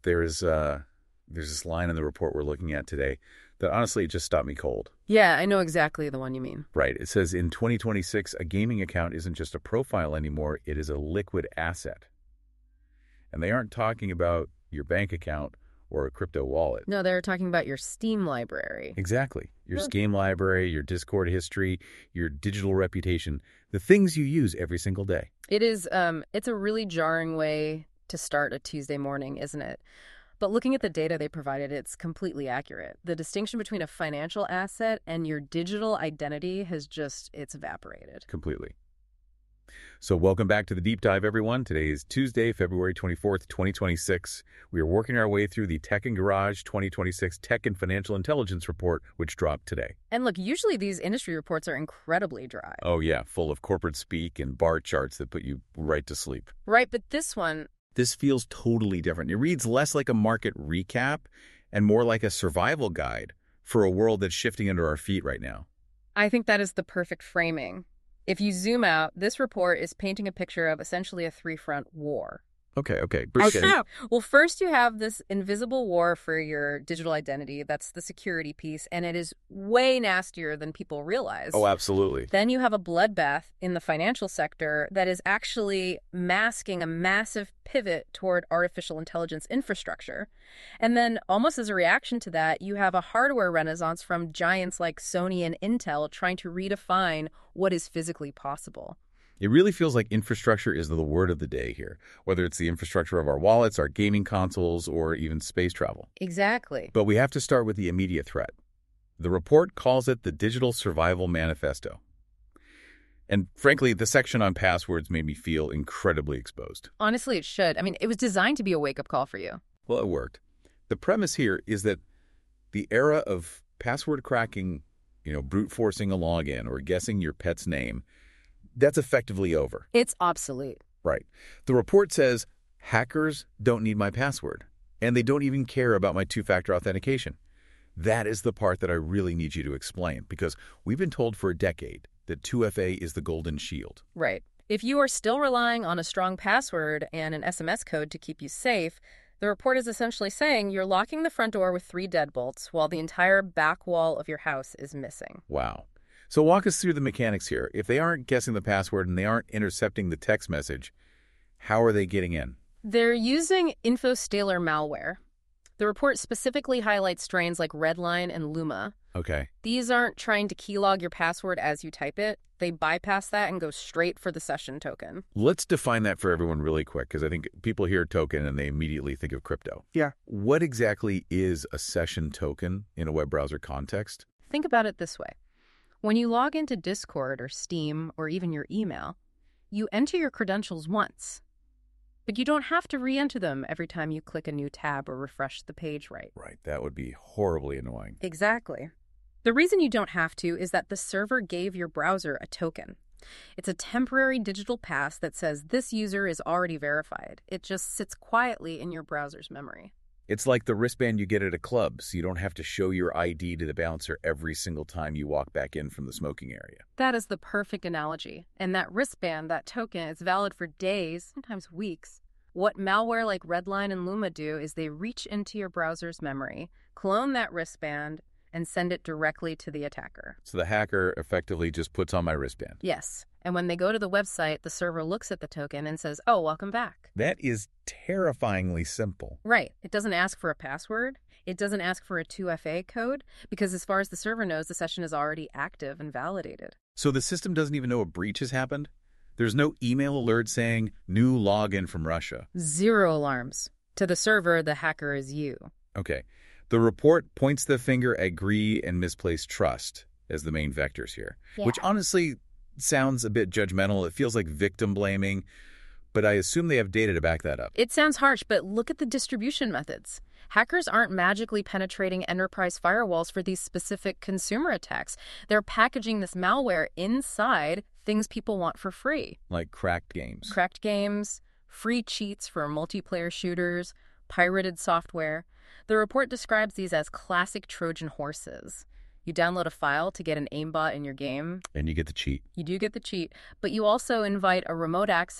there's this line in the report we're looking at today that honestly just stopped me cold. Yeah, I know exactly the one you mean. Right. It says in 2026, a gaming account isn't just a profile anymore. It is a liquid asset. And they aren't talking about your bank account or a crypto wallet. No, they're talking about your Steam library. Exactly. Your Steam library, your Discord history, your digital reputation, the things you use every single day. It is, it's a really jarring way to start a Tuesday morning, isn't it? But looking at the data they provided, it's completely accurate. The distinction between a financial asset and your digital identity it's evaporated. Completely. So welcome back to the Deep Dive, everyone. Today is Tuesday, February 24th, 2026. We are working our way through the Tech and Garage 2026 Tech and Financial Intelligence Report, which dropped today. And look, usually these industry reports are incredibly dry. Oh, yeah, full of corporate speak and bar charts that put you right to sleep. Right, but this feels totally different. It reads less like a market recap and more like a survival guide for a world that's shifting under our feet right now. I think that is the perfect framing. If you zoom out, this report is painting a picture of essentially a three-front war. Okay. Well, first you have this invisible war for your digital identity. That's the security piece, and it is way nastier than people realize. Oh, absolutely. Then you have a bloodbath in the financial sector that is actually masking a massive pivot toward artificial intelligence infrastructure. And then almost as a reaction to that, you have a hardware renaissance from giants like Sony and Intel trying to redefine what is physically possible. It really feels like infrastructure is the word of the day here, whether it's the infrastructure of our wallets, our gaming consoles, or even space travel. Exactly. But we have to start with the immediate threat. The report calls it the Digital Survival Manifesto. And frankly, the section on passwords made me feel incredibly exposed. Honestly, it should. I mean, it was designed to be a wake-up call for you. Well, it worked. The premise here is that the era of password cracking, brute forcing a login or guessing your pet's name, that's effectively over. It's obsolete. Right. The report says hackers don't need my password, and they don't even care about my two-factor authentication. That is the part that I really need you to explain, because we've been told for a decade that 2FA is the golden shield. Right. If you are still relying on a strong password and an SMS code to keep you safe, the report is essentially saying you're locking the front door with 3 deadbolts while the entire back wall of your house is missing. Wow. So walk us through the mechanics here. If they aren't guessing the password and they aren't intercepting the text message, how are they getting in? They're using InfoStaler malware. The report specifically highlights strains like Redline and Luma. Okay. These aren't trying to keylog your password as you type it. They bypass that and go straight for the session token. Let's define that for everyone really quick, because I think people hear token and they immediately think of crypto. Yeah. What exactly is a session token in a web browser context? Think about it this way. When you log into Discord or Steam or even your email, you enter your credentials once, but you don't have to re-enter them every time you click a new tab or refresh the page right. Right, that would be horribly annoying. Exactly. The reason you don't have to is that the server gave your browser a token. It's a temporary digital pass that says this user is already verified. It just sits quietly in your browser's memory. It's like the wristband you get at a club, so you don't have to show your ID to the bouncer every single time you walk back in from the smoking area. That is the perfect analogy. And that wristband, that token, is valid for days, sometimes weeks. What malware like Redline and Luma do is they reach into your browser's memory, clone that wristband, and send it directly to the attacker. So the hacker effectively just puts on my wristband. Yes. And when they go to the website, the server looks at the token and says, "Oh, welcome back." That is terrifyingly simple. Right. It doesn't ask for a password. It doesn't ask for a 2FA code, because as far as the server knows, the session is already active and validated. So the system doesn't even know a breach has happened? There's no email alert saying, new login from Russia? 0 alarms. To the server, the hacker is you. Okay. The report points the finger at greed and misplaced trust as the main vectors here, which honestly sounds a bit judgmental. It feels like victim blaming, but I assume they have data to back that up. It sounds harsh, but look at the distribution methods. Hackers aren't magically penetrating enterprise firewalls for these specific consumer attacks. They're packaging this malware inside things people want for free. Like cracked games. Cracked games, free cheats for multiplayer shooters, pirated software. The report describes these as classic Trojan horses. You download a file to get an aimbot in your game. And you get the cheat. You do get the cheat, but you also invite a remote access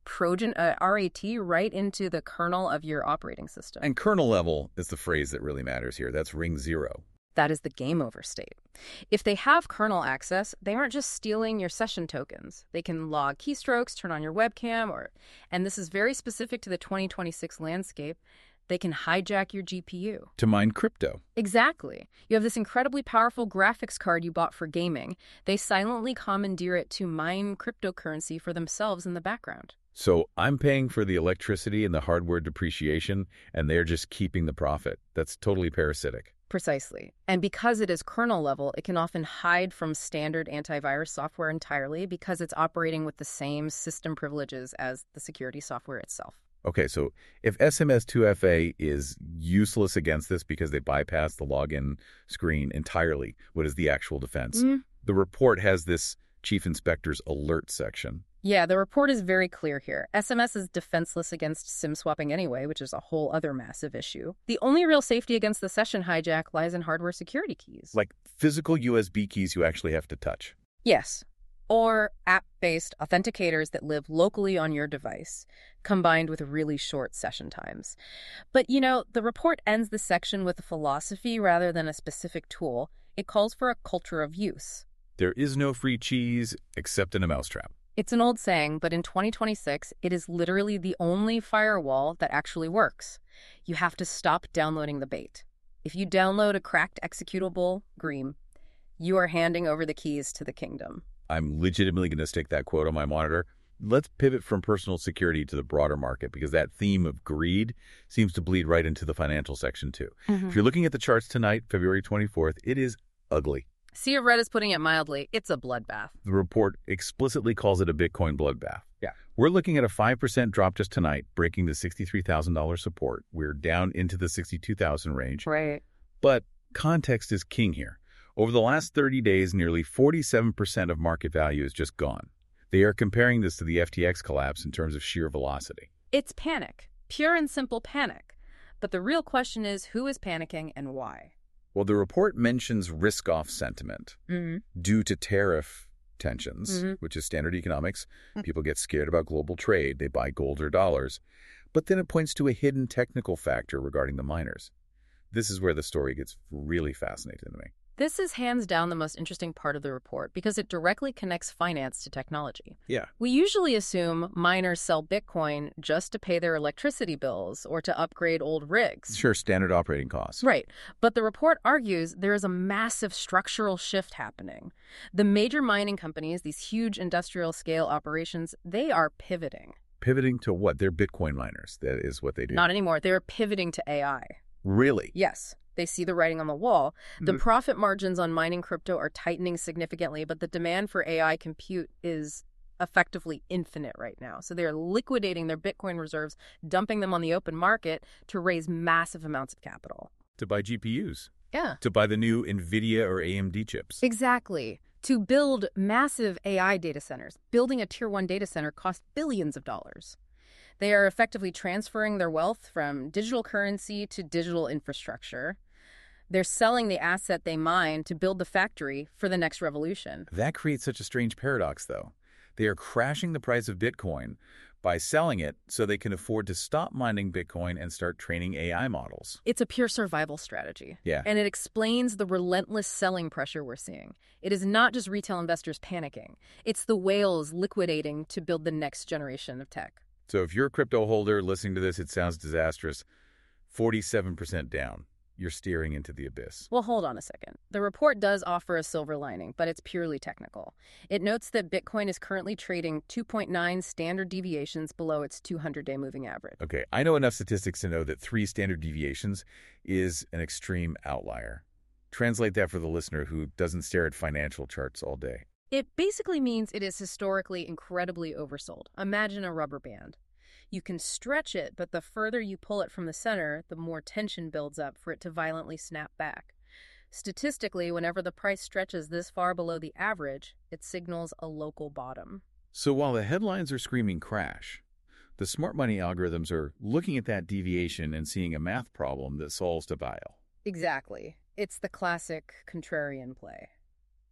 RAT right into the kernel of your operating system. And kernel level is the phrase that really matters here. That's ring zero. That is the game over state. If they have kernel access, they aren't just stealing your session tokens. They can log keystrokes, turn on your webcam, and this is very specific to the 2026 landscape, they can hijack your GPU. To mine crypto. Exactly. You have this incredibly powerful graphics card you bought for gaming. They silently commandeer it to mine cryptocurrency for themselves in the background. So I'm paying for the electricity and the hardware depreciation, and they're just keeping the profit. That's totally parasitic. Precisely. And because it is kernel level, it can often hide from standard antivirus software entirely because it's operating with the same system privileges as the security software itself. Okay, so if SMS2FA is useless against this because they bypass the login screen entirely, what is the actual defense? The report has this Chief Inspector's alert section. Yeah, the report is very clear here. SMS is defenseless against SIM swapping anyway, which is a whole other massive issue. The only real safety against the session hijack lies in hardware security keys. Like physical USB keys you actually have to touch. Yes. Or app-based authenticators that live locally on your device, combined with really short session times. But, the report ends the section with a philosophy rather than a specific tool. It calls for a culture of use. There is no free cheese except in a mousetrap. It's an old saying, but in 2026, it is literally the only firewall that actually works. You have to stop downloading the bait. If you download a cracked executable, Greem, you are handing over the keys to the kingdom. I'm legitimately going to stick that quote on my monitor. Let's pivot from personal security to the broader market because that theme of greed seems to bleed right into the financial section too. If you're looking at the charts tonight, February 24th, it is ugly. Sea of Red is putting it mildly. It's a bloodbath. The report explicitly calls it a Bitcoin bloodbath. Yeah. We're looking at a 5% drop just tonight, breaking the $63,000 support. We're down into the $62,000 range. Right. But context is king here. Over the last 30 days, nearly 47% of market value is just gone. They are comparing this to the FTX collapse in terms of sheer velocity. It's panic. Pure and simple panic. But the real question is who is panicking and why? Well, the report mentions risk-off sentiment due to tariff tensions, which is standard economics. People get scared about global trade. They buy gold or dollars. But then it points to a hidden technical factor regarding the miners. This is where the story gets really fascinating to me. This is hands down the most interesting part of the report because it directly connects finance to technology. Yeah. We usually assume miners sell Bitcoin just to pay their electricity bills or to upgrade old rigs. Sure, standard operating costs. Right. But the report argues there is a massive structural shift happening. The major mining companies, these huge industrial scale operations, they are pivoting. Pivoting to what? They're Bitcoin miners. That is what they do. Not anymore. They're pivoting to AI. Really? Yes. They see the writing on the wall. The profit margins on mining crypto are tightening significantly, but the demand for AI compute is effectively infinite right now. So they're liquidating their Bitcoin reserves, dumping them on the open market to raise massive amounts of capital. To buy GPUs. Yeah. To buy the new NVIDIA or AMD chips. Exactly. To build massive AI data centers. Building a tier 1 data center costs billions of dollars. They are effectively transferring their wealth from digital currency to digital infrastructure. They're selling the asset they mine to build the factory for the next revolution. That creates such a strange paradox, though. They are crashing the price of Bitcoin by selling it so they can afford to stop mining Bitcoin and start training AI models. It's a pure survival strategy. Yeah. And it explains the relentless selling pressure we're seeing. It is not just retail investors panicking. It's the whales liquidating to build the next generation of tech. So if you're a crypto holder listening to this, it sounds disastrous. 47% down. You're steering into the abyss. Well, hold on a second. The report does offer a silver lining, but it's purely technical. It notes that Bitcoin is currently trading 2.9 standard deviations below its 200-day moving average. Okay, I know enough statistics to know that 3 standard deviations is an extreme outlier. Translate that for the listener who doesn't stare at financial charts all day. It basically means it is historically incredibly oversold. Imagine a rubber band. You can stretch it, but the further you pull it from the center, the more tension builds up for it to violently snap back. Statistically, whenever the price stretches this far below the average, it signals a local bottom. So while the headlines are screaming crash, the smart money algorithms are looking at that deviation and seeing a math problem that solves to bile. Exactly. It's the classic contrarian play.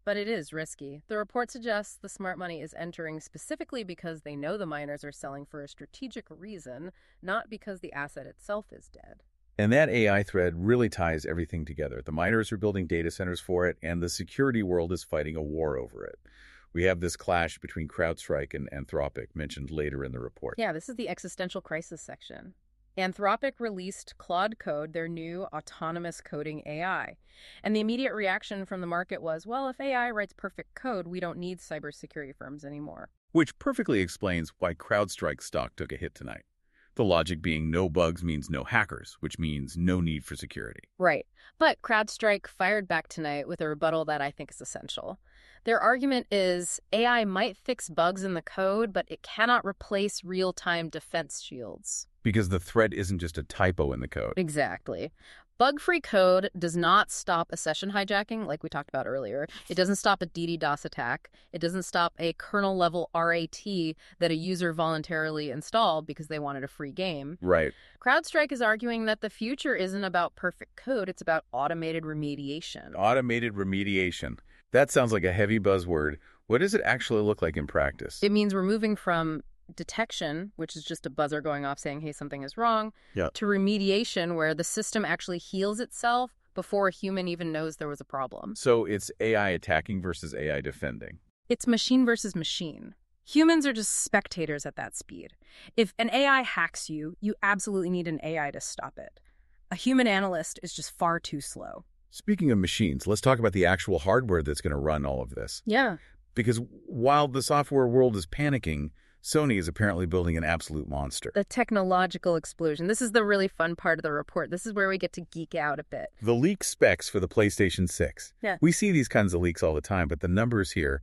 but it is risky. The report suggests the smart money is entering specifically because they know the miners are selling for a strategic reason, not because the asset itself is dead. And that AI thread really ties everything together. The miners are building data centers for it, and the security world is fighting a war over it. We have this clash between CrowdStrike and Anthropic, mentioned later in the report. Yeah, this is the existential crisis section. Anthropic released Claude Code, their new autonomous coding AI. And the immediate reaction from the market was, well, if AI writes perfect code, we don't need cybersecurity firms anymore. Which perfectly explains why CrowdStrike stock took a hit tonight. The logic being no bugs means no hackers, which means no need for security. Right. But CrowdStrike fired back tonight with a rebuttal that I think is essential. Their argument is AI might fix bugs in the code, but it cannot replace real-time defense shields. Because the threat isn't just a typo in the code. Exactly. Bug-free code does not stop a session hijacking, like we talked about earlier. It doesn't stop a DDoS attack. It doesn't stop a kernel-level RAT that a user voluntarily installed because they wanted a free game. Right. CrowdStrike is arguing that the future isn't about perfect code, it's about automated remediation. Automated remediation. That sounds like a heavy buzzword. What does it actually look like in practice? It means we're moving from detection, which is just a buzzer going off saying, hey, something is wrong, to remediation, where the system actually heals itself before a human even knows there was a problem. So it's AI attacking versus AI defending. It's machine versus machine. Humans are just spectators at that speed. If an AI hacks you, you absolutely need an AI to stop it. A human analyst is just far too slow. Speaking of machines, let's talk about the actual hardware that's going to run all of this. Yeah. Because while the software world is panicking, Sony is apparently building an absolute monster. The technological explosion. This is the really fun part of the report. This is where we get to geek out a bit. The leak specs for the PlayStation 6. Yeah. We see these kinds of leaks all the time, but the numbers here,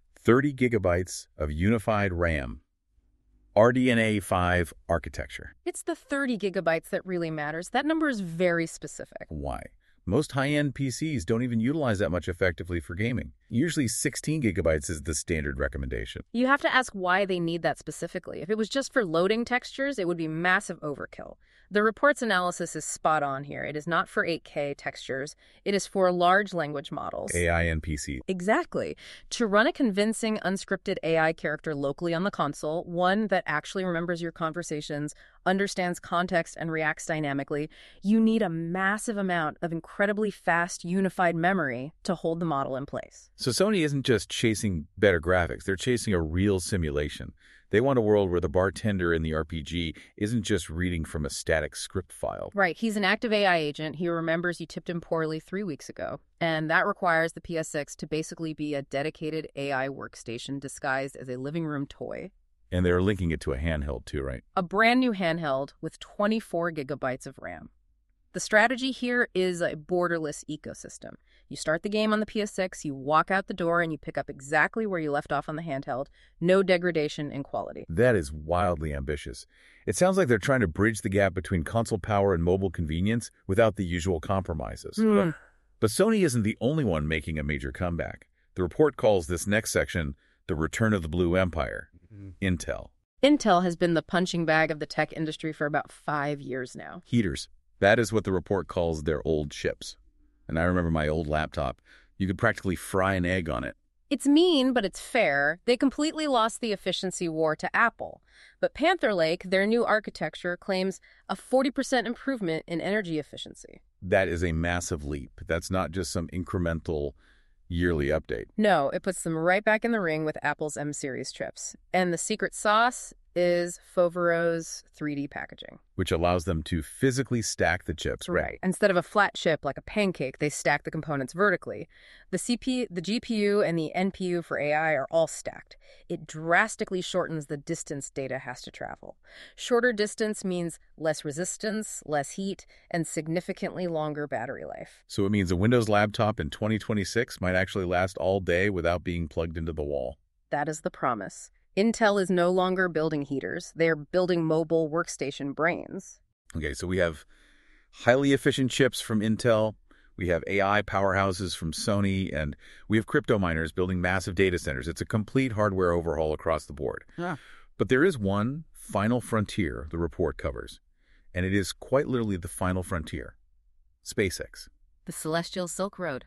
30 gigabytes of unified RAM, RDNA 5 architecture. It's the 30 gigabytes that really matters. That number is very specific. Why? Most high-end PCs don't even utilize that much effectively for gaming. Usually 16 gigabytes is the standard recommendation. You have to ask why they need that specifically. If it was just for loading textures, it would be massive overkill. The report's analysis is spot on here. It is not for 8K textures. It is for large language models. AI and PC. Exactly. To run a convincing, unscripted AI character locally on the console, one that actually remembers your conversations, understands context, and reacts dynamically, you need a massive amount of incredibly fast, unified memory to hold the model in place. So Sony isn't just chasing better graphics. They're chasing a real simulation. They want a world where the bartender in the RPG isn't just reading from a static script file. Right. He's an active AI agent. He remembers you tipped him poorly 3 weeks ago. And that requires the PS6 to basically be a dedicated AI workstation disguised as a living room toy. And they're linking it to a handheld too, right? A brand new handheld with 24 gigabytes of RAM. The strategy here is a borderless ecosystem. You start the game on the PS6, you walk out the door, and you pick up exactly where you left off on the handheld. No degradation in quality. That is wildly ambitious. It sounds like they're trying to bridge the gap between console power and mobile convenience without the usual compromises. But Sony isn't the only one making a major comeback. The report calls this next section the return of the Blue Empire, Intel. Intel has been the punching bag of the tech industry for about 5 years now. Heaters. That is what the report calls their old chips. And I remember my old laptop. You could practically fry an egg on it. It's mean, but it's fair. They completely lost the efficiency war to Apple. But Panther Lake, their new architecture, claims a 40% improvement in energy efficiency. That is a massive leap. That's not just some incremental yearly update. No, it puts them right back in the ring with Apple's M-series chips. And the secret sauce is Fovero's 3D packaging. Which allows them to physically stack the chips. Right. Instead of a flat chip like a pancake, they stack the components vertically. The GPU, and the NPU for AI are all stacked. It drastically shortens the distance data has to travel. Shorter distance means less resistance, less heat, and significantly longer battery life. So it means a Windows laptop in 2026 might actually last all day without being plugged into the wall. That is the promise. Intel is no longer building heaters. They're building mobile workstation brains. Okay, so we have highly efficient chips from Intel. We have AI powerhouses from Sony, and we have crypto miners building massive data centers. It's a complete hardware overhaul across the board. Yeah. But there is one final frontier the report covers, and it is quite literally the final frontier: SpaceX. The Celestial Silk Road.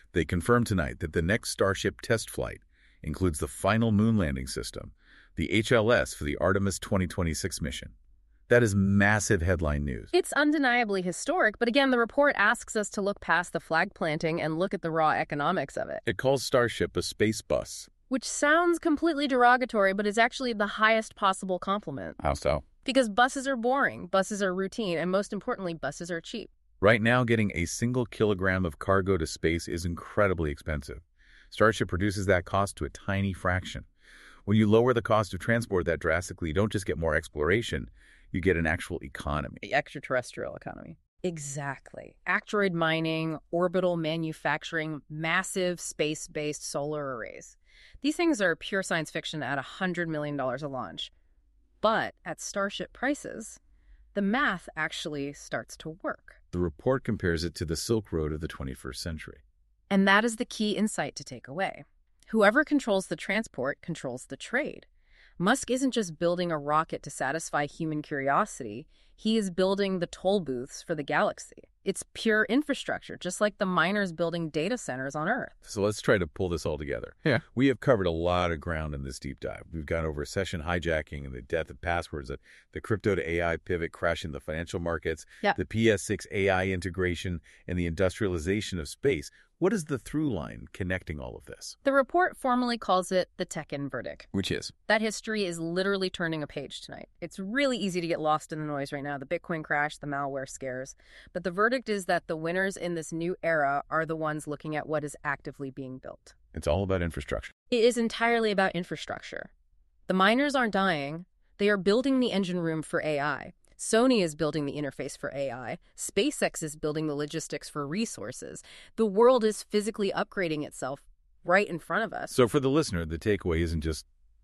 They confirmed tonight that the next Starship test flight includes the final moon landing system, the HLS, for the Artemis 2026 mission. That is massive headline news. It's undeniably historic, but again, the report asks us to look past the flag planting and look at the raw economics of it. It calls Starship a space bus. Which sounds completely derogatory, but is actually the highest possible compliment. How so? Because buses are boring, buses are routine, and most importantly, buses are cheap. Right now, getting a single kilogram of cargo to space is incredibly expensive. Starship reduces that cost to a tiny fraction. When you lower the cost of transport that drastically, you don't just get more exploration, you get an actual economy. The extraterrestrial economy. Exactly. Asteroid mining, orbital manufacturing, massive space-based solar arrays. These things are pure science fiction at $100 million a launch. But at Starship prices, the math actually starts to work. The report compares it to the Silk Road of the 21st century. And that is the key insight to take away. Whoever controls the transport controls the trade. Musk isn't just building a rocket to satisfy human curiosity. He is building the toll booths for the galaxy. It's pure infrastructure, just like the miners building data centers on Earth. So let's try to pull this all together. Yeah. We have covered a lot of ground in this deep dive. We've gone over session hijacking and the death of passwords, the crypto to AI pivot crashing the financial markets, the PS6 AI integration, and the industrialization of space. What is the through line connecting all of this? The report formally calls it the Tekken verdict. Which is? That history is literally turning a page tonight. It's really easy to get lost in the noise right now. The Bitcoin crash, the malware scares. But the verdict is that the winners in this new era are the ones looking at what is actively being built. It's all about infrastructure. It is entirely about infrastructure. The miners aren't dying. They are building the engine room for AI. Sony is building the interface for AI. SpaceX is building the logistics for resources. The world is physically upgrading itself right in front of us. So for the listener, the takeaway isn't just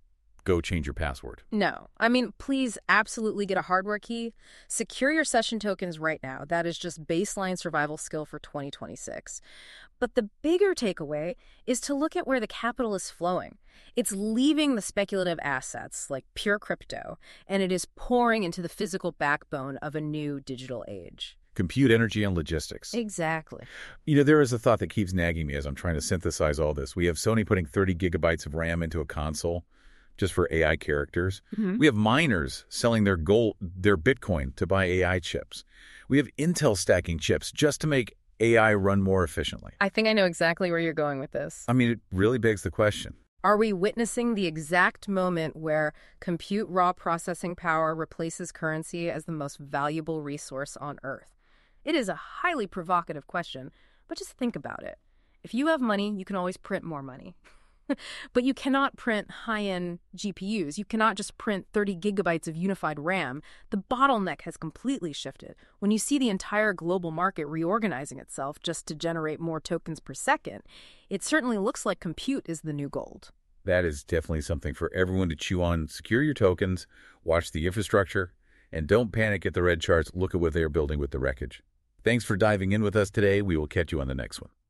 go change your password. No. I mean, please absolutely get a hardware key. Secure your session tokens right now. That is just baseline survival skill for 2026. But the bigger takeaway is to look at where the capital is flowing. It's leaving the speculative assets like pure crypto, and it is pouring into the physical backbone of a new digital age. Compute, energy, and logistics. Exactly. You know, there is a thought that keeps nagging me as I'm trying to synthesize all this. We have Sony putting 30 gigabytes of RAM into a console just for AI characters. Mm-hmm. We have miners selling their Bitcoin to buy AI chips. We have Intel stacking chips just to make AI run more efficiently. I think I know exactly where you're going with this. I mean, it really begs the question. Are we witnessing the exact moment where compute raw processing power replaces currency as the most valuable resource on Earth? It is a highly provocative question, but just think about it. If you have money, you can always print more money. But you cannot print high-end GPUs. You cannot just print 30 gigabytes of unified RAM. The bottleneck has completely shifted. When you see the entire global market reorganizing itself just to generate more tokens per second, it certainly looks like compute is the new gold. That is definitely something for everyone to chew on. Secure your tokens, watch the infrastructure, and don't panic at the red charts. Look at what they are building with the wreckage. Thanks for diving in with us today. We will catch you on the next one.